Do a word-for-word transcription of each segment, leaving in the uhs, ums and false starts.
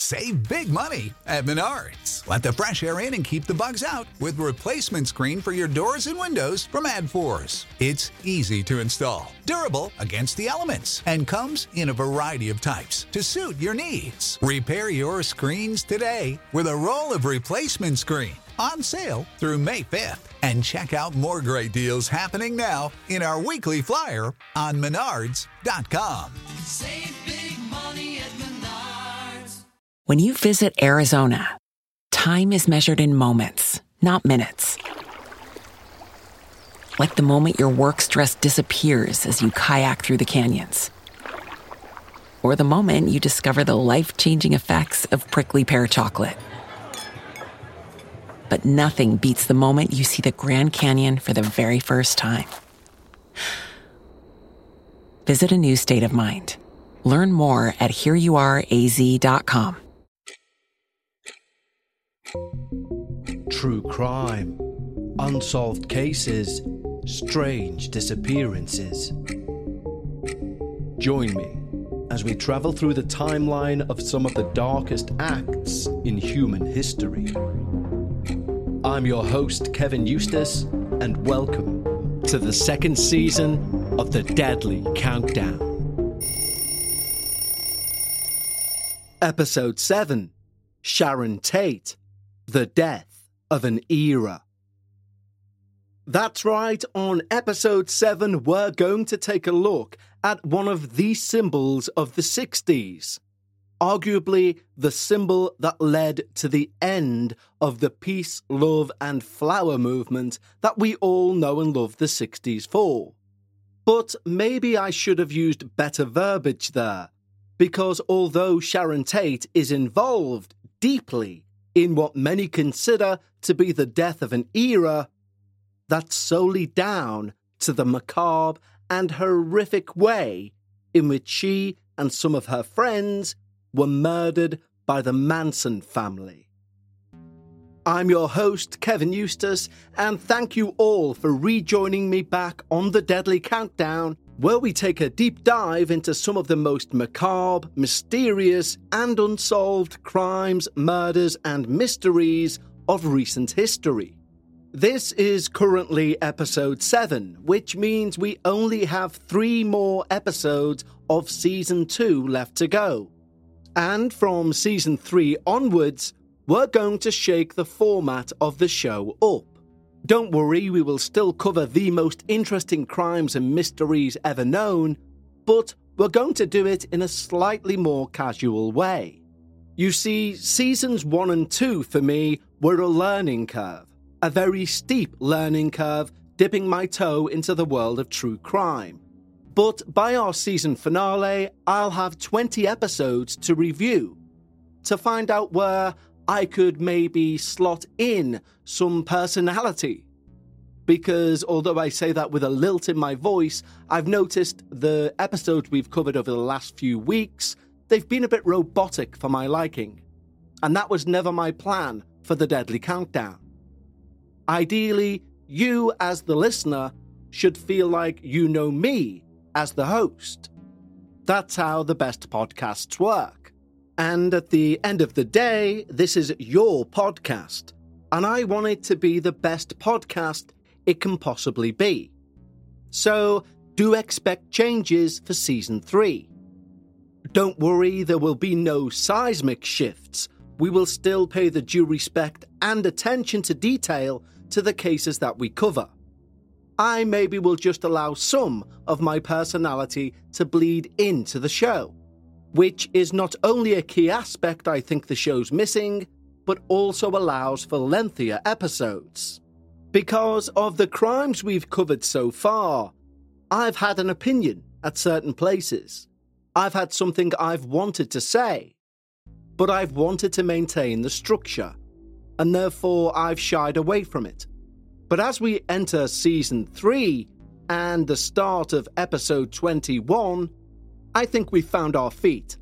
Save big money at Menards. Let the fresh air in and keep the bugs out with replacement screen for your doors and windows from AdForce. It's easy to install, durable against the elements, and comes in a variety of types to suit your needs. Repair your screens today with a roll of replacement screen on sale through May fifth. And check out more great deals happening now in our weekly flyer on menards dot com. Save big money at Menards. When you visit Arizona, time is measured in moments, not minutes. Like the moment your work stress disappears as you kayak through the canyons. Or the moment you discover the life-changing effects of prickly pear chocolate. But nothing beats the moment you see the Grand Canyon for the very first time. Visit a new state of mind. Learn more at here you are a z dot com. True crime, unsolved cases, strange disappearances. Join me as we travel through the timeline of some of the darkest acts in human history. I'm your host, Kevin Eustace, and welcome to the second season of The Deadly Countdown. Episode seven, Sharon Tate, The Death of an Era. That's right, on episode seven, we're going to take a look at one of the symbols of the sixties. Arguably the symbol that led to the end of the peace, love and flower movement that we all know and love the sixties for. But maybe I should have used better verbiage there, because although Sharon Tate is involved deeply in what many consider to be the death of an era, that's solely down to the macabre and horrific way in which she and some of her friends were murdered by the Manson family. I'm your host, Kevin Eustace, and thank you all for rejoining me back on The Deadly Countdown, where we take a deep dive into some of the most macabre, mysterious, and unsolved crimes, murders, and mysteries of recent history. This is currently episode seven, which means we only have three more episodes of season two left to go. And from season three onwards, we're going to shake the format of the show up. Don't worry, we will still cover the most interesting crimes and mysteries ever known, but we're going to do it in a slightly more casual way. You see, seasons one and two for me were a learning curve, a very steep learning curve, dipping my toe into the world of true crime. But by our season finale, I'll have twenty episodes to review, to find out where I could maybe slot in some personality. Because although I say that with a lilt in my voice, I've noticed the episodes we've covered over the last few weeks, they've been a bit robotic for my liking. And that was never my plan for The Deadly Countdown. Ideally, you as the listener should feel like you know me as the host. That's how the best podcasts work. And at the end of the day, this is your podcast, and I want it to be the best podcast it can possibly be. So do expect changes for season three. Don't worry, there will be no seismic shifts. We will still pay the due respect and attention to detail to the cases that we cover. I maybe will just allow some of my personality to bleed into the show, which is not only a key aspect I think the show's missing, but also allows for lengthier episodes. Because of the crimes we've covered so far, I've had an opinion at certain places. I've had something I've wanted to say, but I've wanted to maintain the structure, and therefore I've shied away from it. But as we enter season three and the start of episode twenty-one, I think we've found our feet.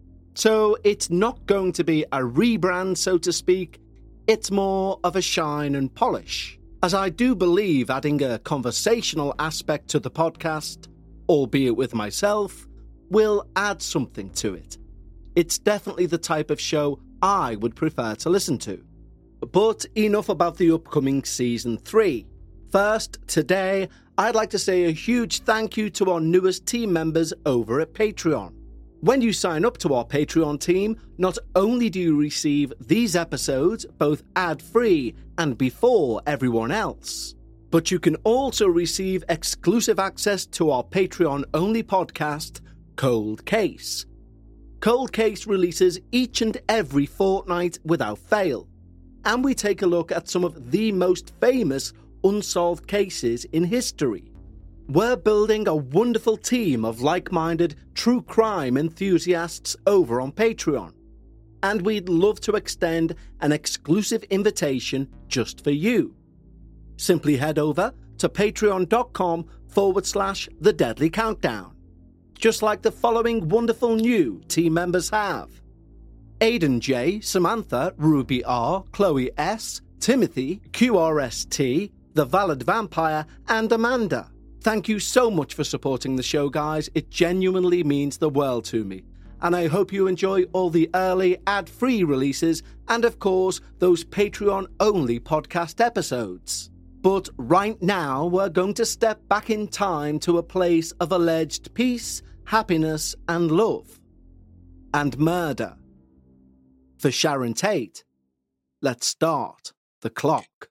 So it's not going to be a rebrand, so to speak. It's more of a shine and polish, as I do believe adding a conversational aspect to the podcast, albeit with myself, will add something to it. It's definitely the type of show I would prefer to listen to. But enough about the upcoming Season three. First, today, I'd like to say a huge thank you to our newest team members over at Patreon. When you sign up to our Patreon team, not only do you receive these episodes both ad-free and before everyone else, but you can also receive exclusive access to our Patreon-only podcast, Cold Case. Cold Case releases each and every fortnight without fail, and we take a look at some of the most famous unsolved cases in history. We're building a wonderful team of like-minded true crime enthusiasts over on Patreon, and we'd love to extend an exclusive invitation just for you. Simply head over to patreon.com forward slash the Deadly Countdown, just like the following wonderful new team members have: Aidan J, Samantha, Ruby R, Chloe S, Timothy, Q R S T, The Valid Vampire, and Amanda. Thank you so much for supporting the show, guys. It genuinely means the world to me. And I hope you enjoy all the early ad-free releases and, of course, those Patreon-only podcast episodes. But right now, we're going to step back in time to a place of alleged peace, happiness, and love. And murder. For Sharon Tate, let's start the clock.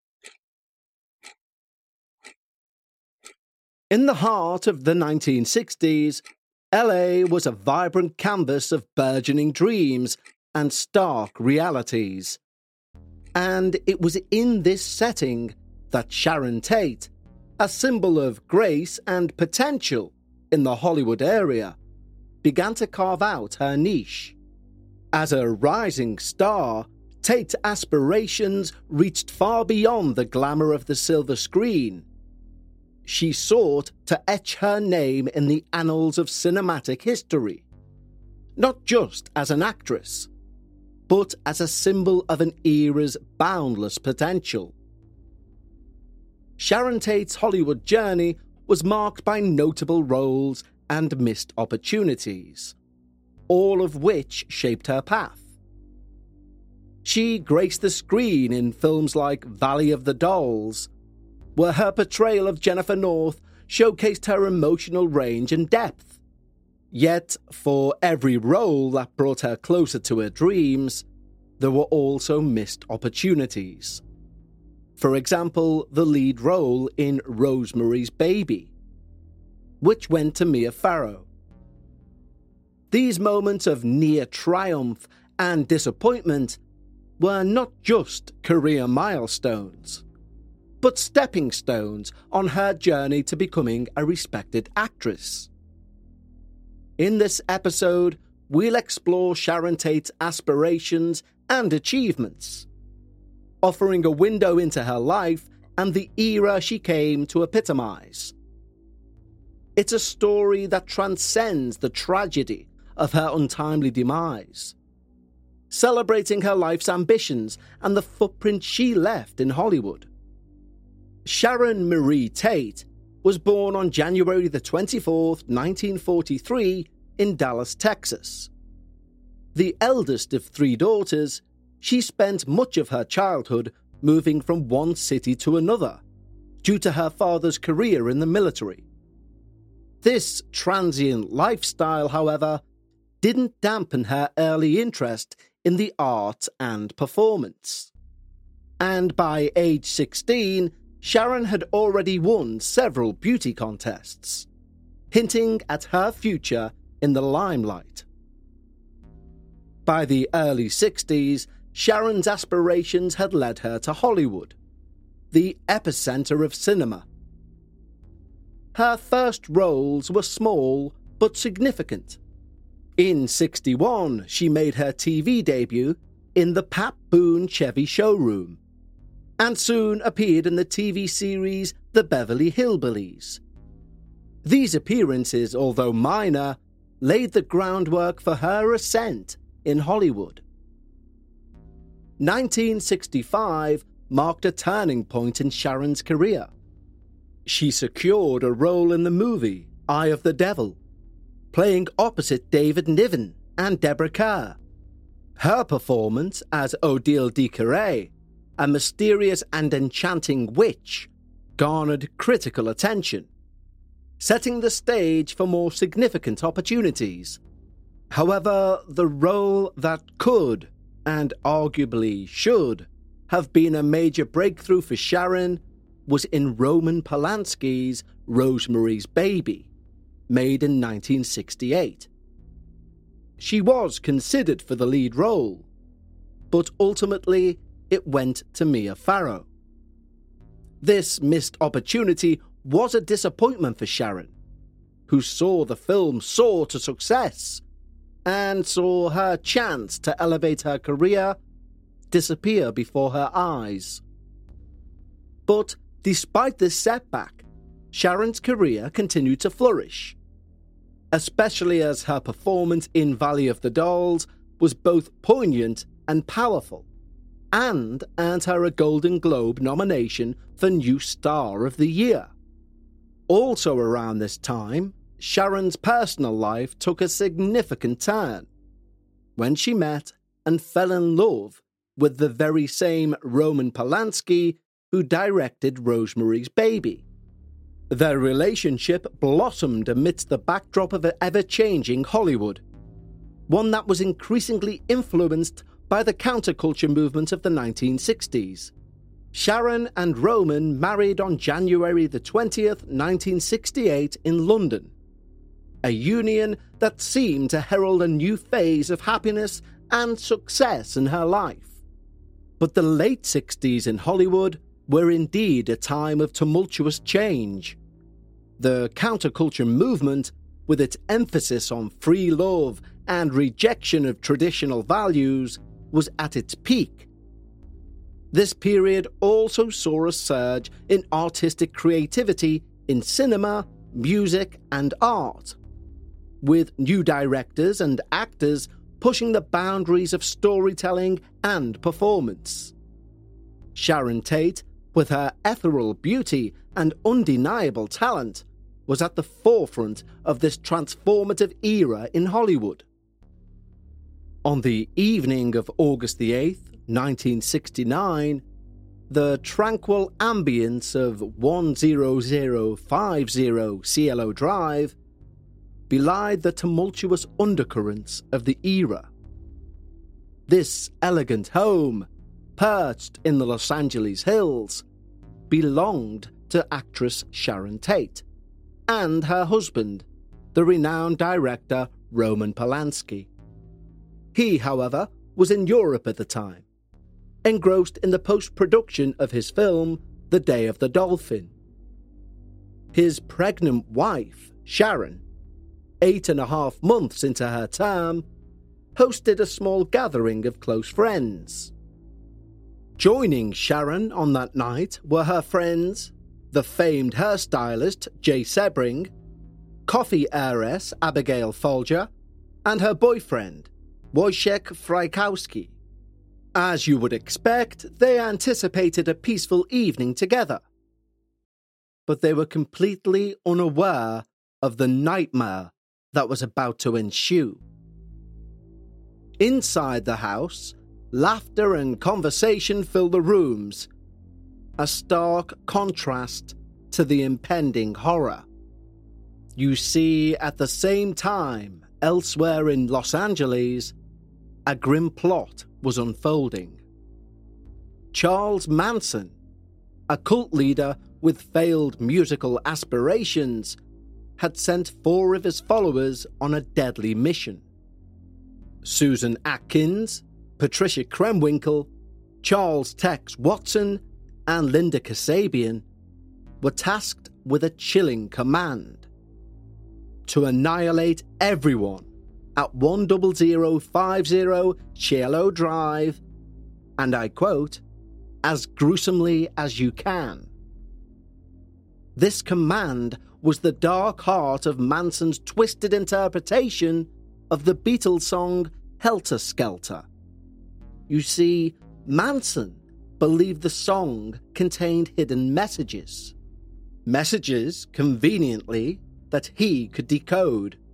In the heart of the nineteen sixties, L A was a vibrant canvas of burgeoning dreams and stark realities. And it was in this setting that Sharon Tate, a symbol of grace and potential in the Hollywood area, began to carve out her niche. As a rising star, Tate's aspirations reached far beyond the glamour of the silver screen. She sought to etch her name in the annals of cinematic history, not just as an actress, but as a symbol of an era's boundless potential. Sharon Tate's Hollywood journey was marked by notable roles and missed opportunities, all of which shaped her path. She graced the screen in films like Valley of the Dolls, where her portrayal of Jennifer North showcased her emotional range and depth. Yet, for every role that brought her closer to her dreams, there were also missed opportunities. For example, the lead role in Rosemary's Baby, which went to Mia Farrow. These moments of near triumph and disappointment were not just career milestones, but stepping stones on her journey to becoming a respected actress. In this episode, we'll explore Sharon Tate's aspirations and achievements, offering a window into her life and the era she came to epitomize. It's a story that transcends the tragedy of her untimely demise, celebrating her life's ambitions and the footprint she left in Hollywood. Sharon Marie Tate was born on January the twenty-fourth, nineteen forty-three, in Dallas, Texas. The eldest of three daughters, she spent much of her childhood moving from one city to another due to her father's career in the military. This transient lifestyle, however, didn't dampen her early interest in the arts and performance. And by age sixteen, Sharon had already won several beauty contests, hinting at her future in the limelight. By the early sixties, Sharon's aspirations had led her to Hollywood, the epicenter of cinema. Her first roles were small but significant. In sixty-one, she made her T V debut in the Pat Boone Chevy Showroom, and soon appeared in the T V series The Beverly Hillbillies. These appearances, although minor, laid the groundwork for her ascent in Hollywood. nineteen sixty-five marked a turning point in Sharon's career. She secured a role in the movie Eye of the Devil, playing opposite David Niven and Deborah Kerr. Her performance as Odile de Carré, a mysterious and enchanting witch, garnered critical attention, setting the stage for more significant opportunities. However, the role that could, and arguably should, have been a major breakthrough for Sharon was in Roman Polanski's Rosemary's Baby, made in nineteen sixty-eight. She was considered for the lead role, but ultimately it went to Mia Farrow. This missed opportunity was a disappointment for Sharon, who saw the film soar to success and saw her chance to elevate her career disappear before her eyes. But despite this setback, Sharon's career continued to flourish, especially as her performance in Valley of the Dolls was both poignant and powerful, and earned her a Golden Globe nomination for New Star of the Year. Also around this time, Sharon's personal life took a significant turn when she met and fell in love with the very same Roman Polanski who directed Rosemary's Baby. Their relationship blossomed amidst the backdrop of an ever-changing Hollywood, one that was increasingly influenced by the counterculture movement of the nineteen sixties. Sharon and Roman married on January the twentieth, nineteen sixty-eight in London, a union that seemed to herald a new phase of happiness and success in her life. But the late sixties in Hollywood were indeed a time of tumultuous change. The counterculture movement, with its emphasis on free love and rejection of traditional values, was at its peak. This period also saw a surge in artistic creativity in cinema, music, and art, with new directors and actors pushing the boundaries of storytelling and performance. Sharon Tate, with her ethereal beauty and undeniable talent, was at the forefront of this transformative era in Hollywood. On the evening of August the eighth, nineteen sixty-nine, the tranquil ambience of one zero zero five zero Cielo Drive belied the tumultuous undercurrents of the era. This elegant home, perched in the Los Angeles hills, belonged to actress Sharon Tate and her husband, the renowned director Roman Polanski. He, however, was in Europe at the time, engrossed in the post-production of his film The Day of the Dolphin. His pregnant wife, Sharon, eight and a half months into her term, hosted a small gathering of close friends. Joining Sharon on that night were her friends, the famed hairstylist Jay Sebring, coffee heiress Abigail Folger, and her boyfriend, Wojciech Frykowski. As you would expect, they anticipated a peaceful evening together. But they were completely unaware of the nightmare that was about to ensue. Inside the house, laughter and conversation filled the rooms, a stark contrast to the impending horror. You see, at the same time, elsewhere in Los Angeles, a grim plot was unfolding. Charles Manson, a cult leader with failed musical aspirations, had sent four of his followers on a deadly mission. Susan Atkins, Patricia Krenwinkel, Charles Tex Watson, and Linda Kasabian were tasked with a chilling command: to annihilate everyone at one zero zero five zero Cielo Drive, and I quote, as gruesomely as you can. This command was the dark heart of Manson's twisted interpretation of the Beatles song Helter Skelter. You see, Manson believed the song contained hidden messages. Messages, conveniently, that he could decode,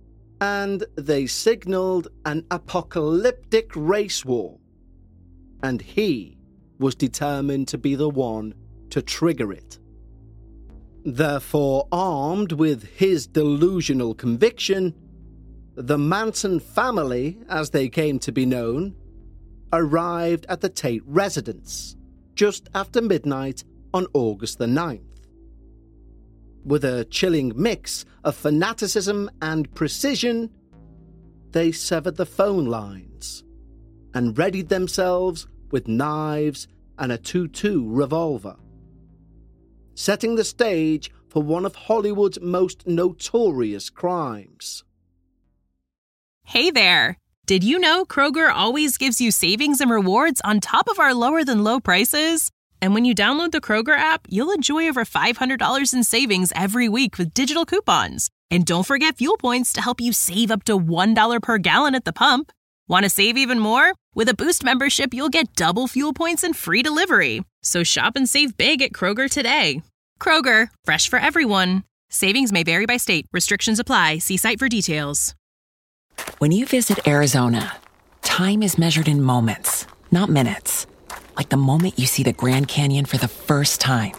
and they signalled an apocalyptic race war. And he was determined to be the one to trigger it. Therefore, armed with his delusional conviction, the Manson family, as they came to be known, arrived at the Tate residence just after midnight on August the ninth. With a chilling mix of fanaticism and precision, they severed the phone lines and readied themselves with knives and a two twenty-two revolver, setting the stage for one of Hollywood's most notorious crimes. Hey there! Did you know Kroger always gives you savings and rewards on top of our lower-than-low prices? And when you download the Kroger app, you'll enjoy over five hundred dollars in savings every week with digital coupons. And don't forget fuel points to help you save up to one dollar per gallon at the pump. Want to save even more? With a Boost membership, you'll get double fuel points and free delivery. So shop and save big at Kroger today. Kroger, fresh for everyone. Savings may vary by state. Restrictions apply. See site for details. When you visit Arizona, time is measured in moments, not minutes. Like the moment you see the Grand Canyon for the first time.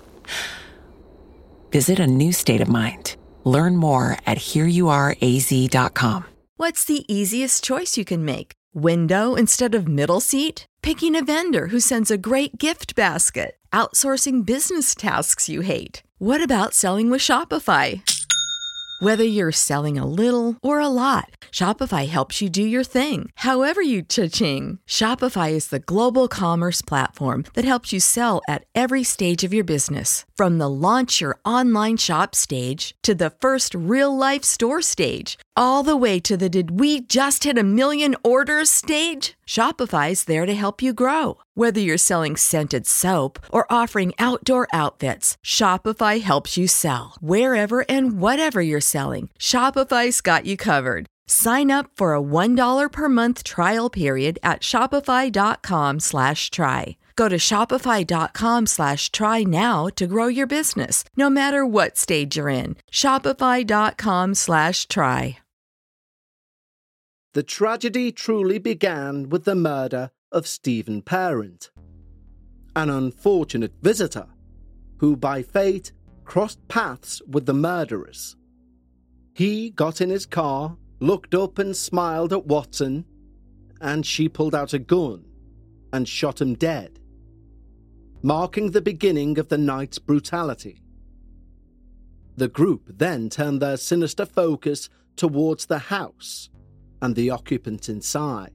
Visit a new state of mind. Learn more at here you are a z dot com. What's the easiest choice you can make? Window instead of middle seat? Picking a vendor who sends a great gift basket? Outsourcing business tasks you hate? What about selling with Shopify? Whether you're selling a little or a lot, Shopify helps you do your thing, however you cha-ching. Shopify is the global commerce platform that helps you sell at every stage of your business. From the launch your online shop stage to the first real-life store stage, all the way to the did we just hit a million orders stage. Shopify's there to help you grow. Whether you're selling scented soap or offering outdoor outfits, Shopify helps you sell. Wherever and whatever you're selling, Shopify's got you covered. Sign up for a one dollar per month trial period at shopify.com slash try. Go to shopify.com slash try now to grow your business, no matter what stage you're in. Shopify.com slash try. The tragedy truly began with the murder of Stephen Parent, an unfortunate visitor who by fate crossed paths with the murderers. He got in his car, looked up and smiled at Watson, and she pulled out a gun and shot him dead, marking the beginning of the night's brutality. The group then turned their sinister focus towards the house and the occupants inside.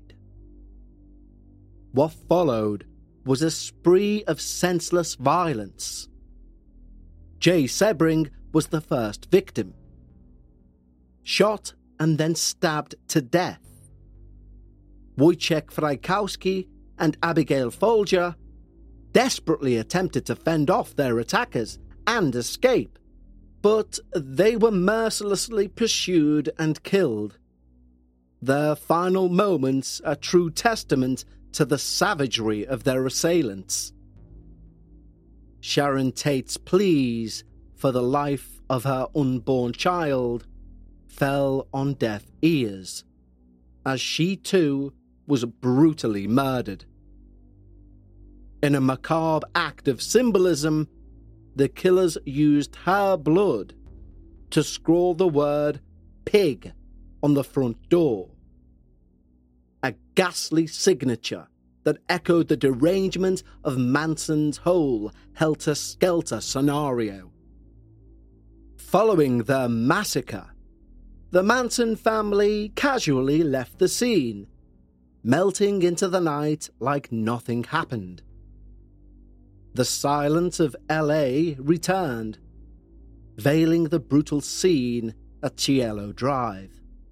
What followed was a spree of senseless violence. Jay Sebring was the first victim, shot and then stabbed to death. Wojciech Frykowski and Abigail Folger desperately attempted to fend off their attackers and escape, but they were mercilessly pursued and killed. Their final moments are true testament to the savagery of their assailants. Sharon Tate's pleas for the life of her unborn child fell on deaf ears, as she too was brutally murdered. In a macabre act of symbolism, the killers used her blood to scrawl the word pig on the front door, a ghastly signature that echoed the derangement of Manson's whole helter-skelter scenario. Following their massacre, the Manson family casually left the scene, melting into the night like nothing happened. The silence of L A returned, veiling the brutal scene at Cielo Drive.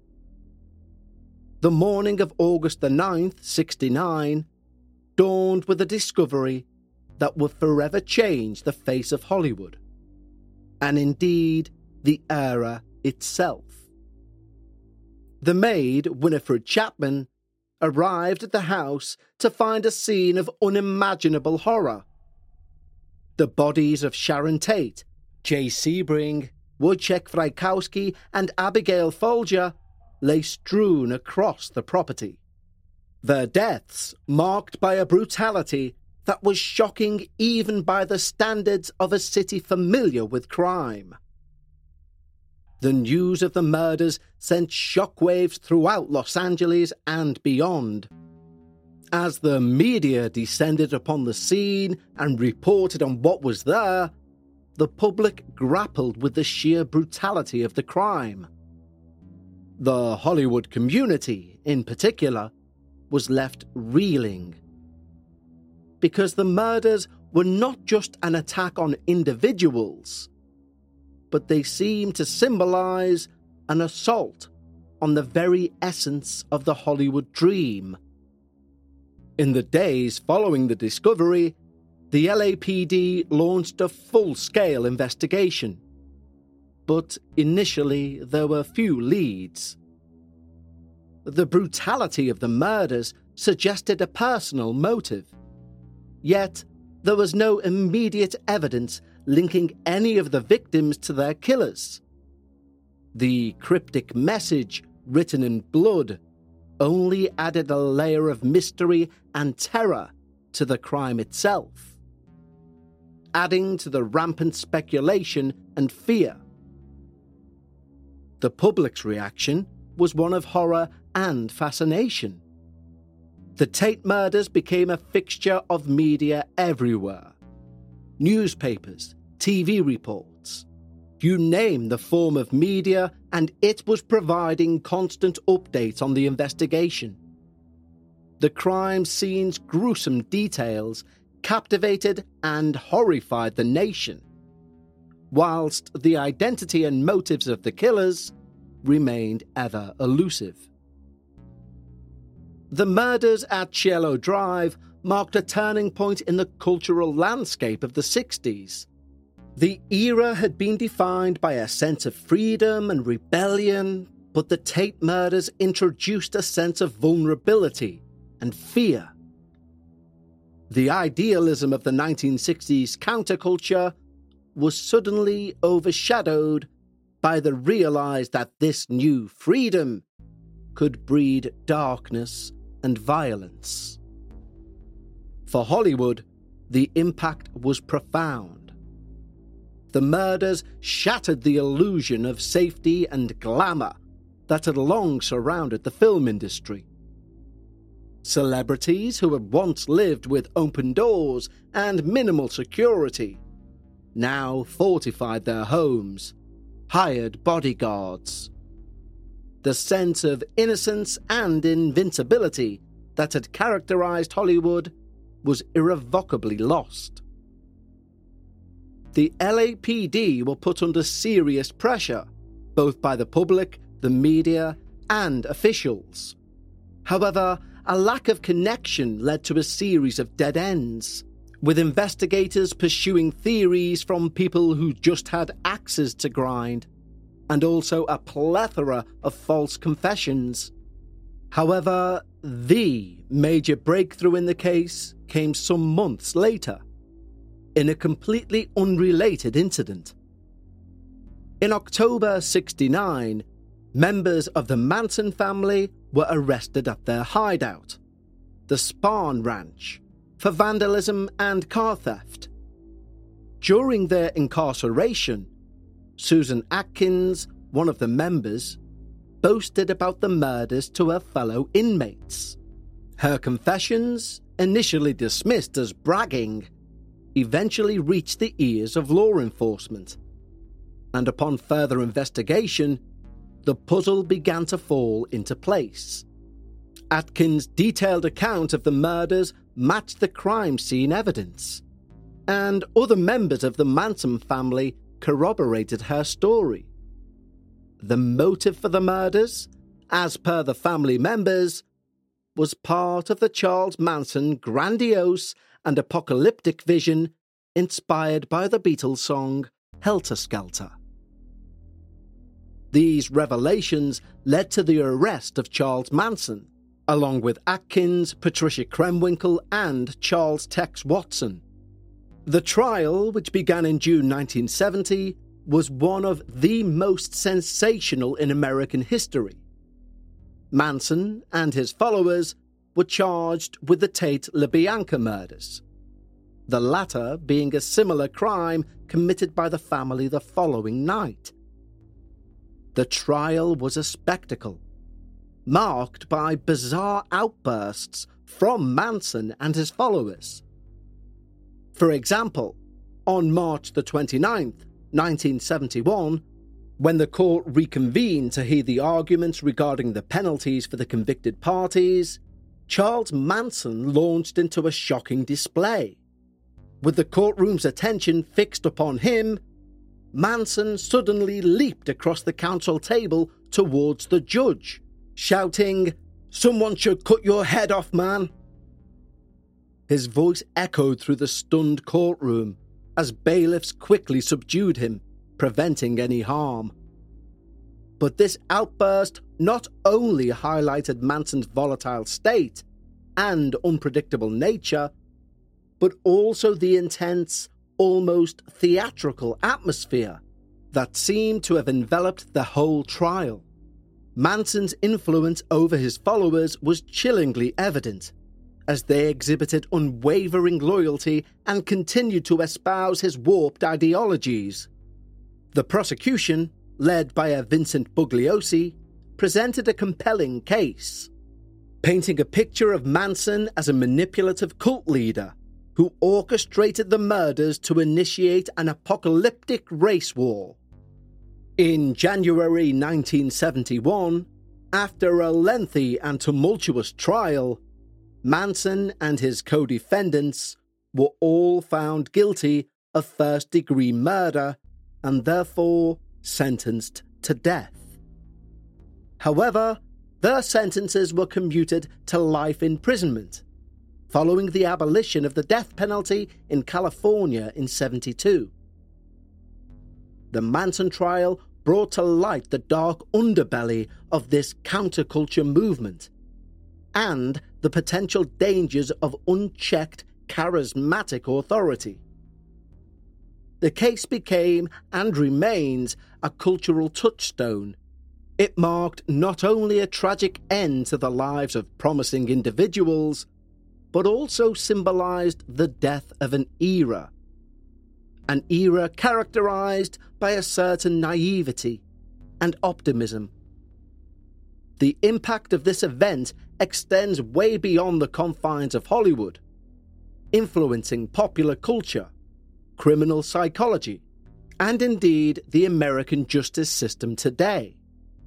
The morning of August the ninth, sixty-nine, dawned with a discovery that would forever change the face of Hollywood, and indeed the era itself. The maid, Winifred Chapman, arrived at the house to find a scene of unimaginable horror. The bodies of Sharon Tate, Jay Sebring, Wojciech Frykowski, and Abigail Folger lay strewn across the property. Their deaths marked by a brutality that was shocking even by the standards of a city familiar with crime. The news of the murders sent shockwaves throughout Los Angeles and beyond. As the media descended upon the scene and reported on what was there, the public grappled with the sheer brutality of the crime. The Hollywood community, in particular, was left reeling. Because the murders were not just an attack on individuals, but they seemed to symbolize an assault on the very essence of the Hollywood dream. In the days following the discovery, the L A P D launched a full-scale investigation. But initially there were few leads. The brutality of the murders suggested a personal motive. Yet there was no immediate evidence linking any of the victims to their killers. The cryptic message, written in blood, only added a layer of mystery and terror to the crime itself, adding to the rampant speculation and fear. The public's reaction was one of horror and fascination. The Tate murders became a fixture of media everywhere. Newspapers, T V reports, you name the form of media, and it was providing constant updates on the investigation. The crime scene's gruesome details captivated and horrified the nation, whilst the identity and motives of the killers remained ever elusive. The murders at Cielo Drive marked a turning point in the cultural landscape of the sixties. The era had been defined by a sense of freedom and rebellion, but the Tate murders introduced a sense of vulnerability and fear. The idealism of the nineteen sixties counterculture was suddenly overshadowed by the realize that this new freedom could breed darkness and violence. For Hollywood, the impact was profound. The murders shattered the illusion of safety and glamour that had long surrounded the film industry. Celebrities who had once lived with open doors and minimal security now fortified their homes, hired bodyguards. The sense of innocence and invincibility that had characterized Hollywood was irrevocably lost. The L A P D were put under serious pressure, both by the public, the media, and officials. However, a lack of connection led to a series of dead ends, with investigators pursuing theories from people who just had axes to grind, and also a plethora of false confessions. However, the major breakthrough in the case came some months later, in a completely unrelated incident. In October sixty-nine, members of the Manson family were arrested at their hideout, the Spahn Ranch, for vandalism and car theft. During their incarceration, Susan Atkins, one of the members, boasted about the murders to her fellow inmates. Her confessions, initially dismissed as bragging, eventually reached the ears of law enforcement, and upon further investigation, the puzzle began to fall into place. Atkins' detailed account of the murders matched the crime scene evidence, and other members of the Manson family corroborated her story. The motive for the murders, as per the family members, was part of the Charles Manson grandiose and apocalyptic vision inspired by the Beatles song Helter Skelter. These revelations led to the arrest of Charles Manson, along with Atkins, Patricia Krenwinkel, and Charles Tex Watson. The trial, which began in June nineteen seventy, was one of the most sensational in American history. Manson and his followers were charged with the Tate LaBianca murders, the latter being a similar crime committed by the family the following night. The trial was a spectacle, marked by bizarre outbursts from Manson and his followers. For example, on March the twenty-ninth, nineteen seventy-one, when the court reconvened to hear the arguments regarding the penalties for the convicted parties, Charles Manson launched into a shocking display. With the courtroom's attention fixed upon him, Manson suddenly leaped across the counsel table towards the judge, shouting, "Someone should cut your head off, man!" His voice echoed through the stunned courtroom as bailiffs quickly subdued him, preventing any harm. But this outburst not only highlighted Manson's volatile state and unpredictable nature, but also the intense, almost theatrical atmosphere that seemed to have enveloped the whole trial. Manson's influence over his followers was chillingly evident, as they exhibited unwavering loyalty and continued to espouse his warped ideologies. The prosecution, led by a Vincent Bugliosi, presented a compelling case, painting a picture of Manson as a manipulative cult leader who orchestrated the murders to initiate an apocalyptic race war. In January nineteen seventy-one, after a lengthy and tumultuous trial, Manson and his co-defendants were all found guilty of first-degree murder and therefore sentenced to death. However, their sentences were commuted to life imprisonment, following the abolition of the death penalty in California in seventy-two. The Manson trial brought to light the dark underbelly of this counterculture movement and the potential dangers of unchecked, charismatic authority. The case became and remains a cultural touchstone. It marked not only a tragic end to the lives of promising individuals, but also symbolized the death of an era. An era characterized by a certain naivety and optimism. The impact of this event extends way beyond the confines of Hollywood, influencing popular culture, criminal psychology, and indeed the American justice system today.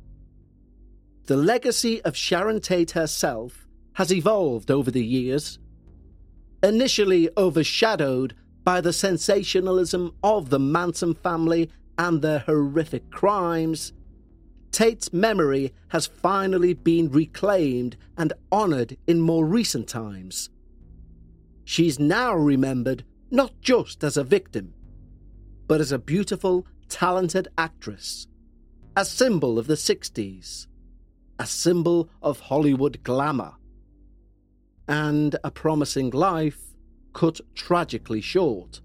The legacy of Sharon Tate herself has evolved over the years. Initially overshadowed by the sensationalism of the Manson family and their horrific crimes, Tate's memory has finally been reclaimed and honoured in more recent times. She's now remembered not just as a victim, but as a beautiful, talented actress, a symbol of the sixties, a symbol of Hollywood glamour, and a promising life cut tragically short.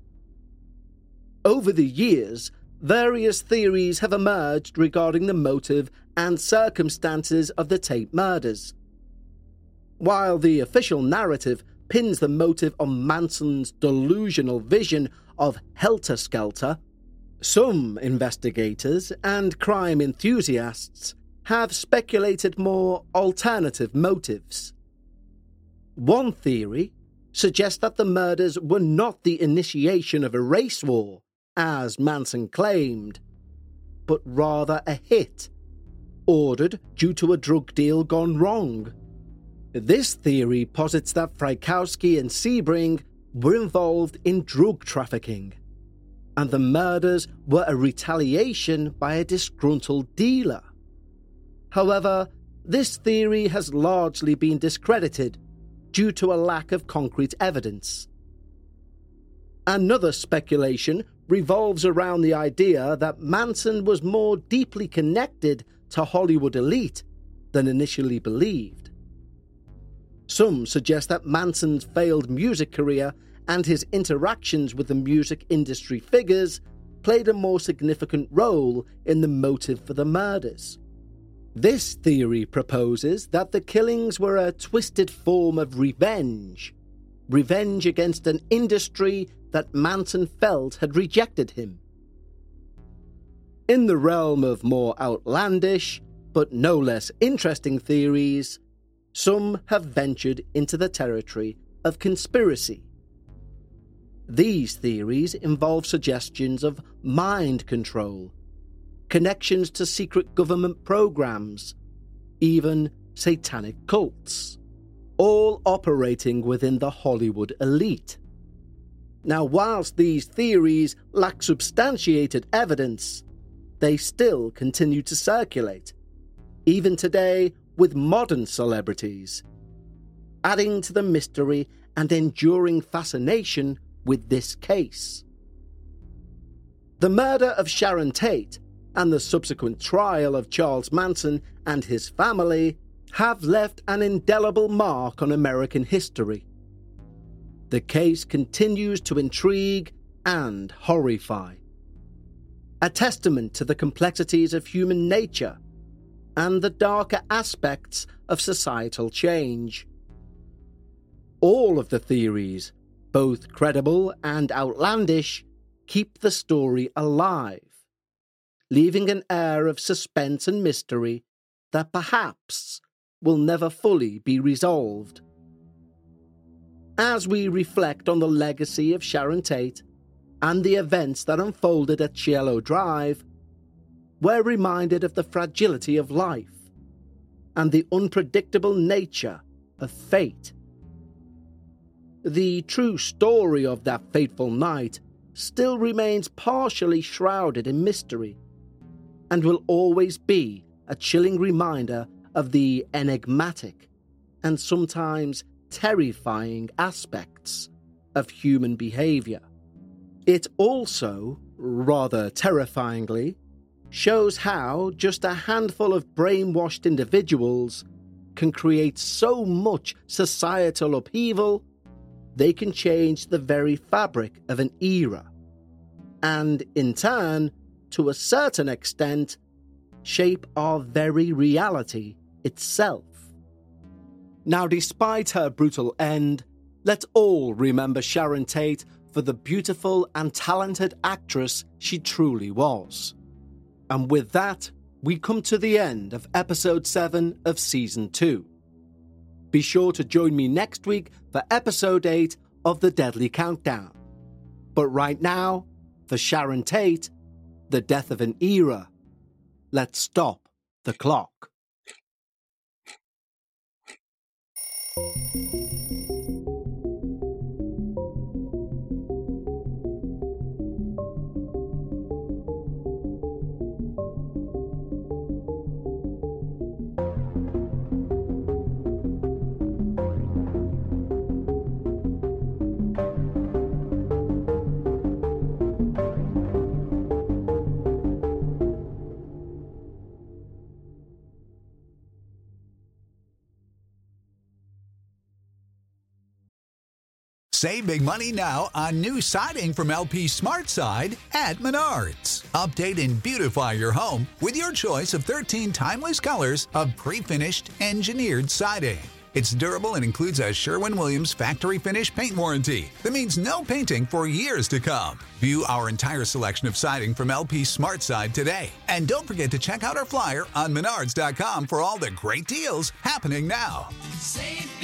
Over the years, various theories have emerged regarding the motive and circumstances of the Tate murders. While the official narrative pins the motive on Manson's delusional vision of helter-skelter, some investigators and crime enthusiasts have speculated more alternative motives. One theory suggests that the murders were not the initiation of a race war, as Manson claimed, but rather a hit, ordered due to a drug deal gone wrong. This theory posits that Frykowski and Sebring were involved in drug trafficking, and the murders were a retaliation by a disgruntled dealer. However, this theory has largely been discredited due to a lack of concrete evidence. Another speculation revolves around the idea that Manson was more deeply connected to Hollywood elite than initially believed. Some suggest that Manson's failed music career and his interactions with the music industry figures played a more significant role in the motive for the murders. This theory proposes that the killings were a twisted form of revenge. Revenge against an industry that Manson felt had rejected him. In the realm of more outlandish, but no less interesting theories, some have ventured into the territory of conspiracy. These theories involve suggestions of mind control, connections to secret government programs, even satanic cults, all operating within the Hollywood elite. Now, whilst these theories lack substantiated evidence, they still continue to circulate, even today with modern celebrities, adding to the mystery and enduring fascination with this case. The murder of Sharon Tate and the subsequent trial of Charles Manson and his family have left an indelible mark on American history. The case continues to intrigue and horrify, a testament to the complexities of human nature and the darker aspects of societal change. All of the theories, both credible and outlandish, keep the story alive, leaving an air of suspense and mystery that perhaps will never fully be resolved. As we reflect on the legacy of Sharon Tate and the events that unfolded at Cielo Drive, we're reminded of the fragility of life and the unpredictable nature of fate. The true story of that fateful night still remains partially shrouded in mystery, and will always be a chilling reminder of the enigmatic and sometimes terrifying aspects of human behavior. It also, rather terrifyingly, shows how just a handful of brainwashed individuals can create so much societal upheaval they can change the very fabric of an era, and in turn, to a certain extent, shape our very reality itself. Now, despite her brutal end, let's all remember Sharon Tate for the beautiful and talented actress she truly was. And with that, we come to the end of episode seven of season two. Be sure to join me next week for episode eight of The Deadly Countdown. But right now, for Sharon Tate, the death of an era, let's stop the clock. Save big money now on new siding from L P SmartSide at Menards. Update and beautify your home with your choice of thirteen timeless colors of pre-finished engineered siding. It's durable and includes a Sherwin-Williams factory finish paint warranty that means no painting for years to come. View our entire selection of siding from L P SmartSide today. And don't forget to check out our flyer on menards dot com for all the great deals happening now. Save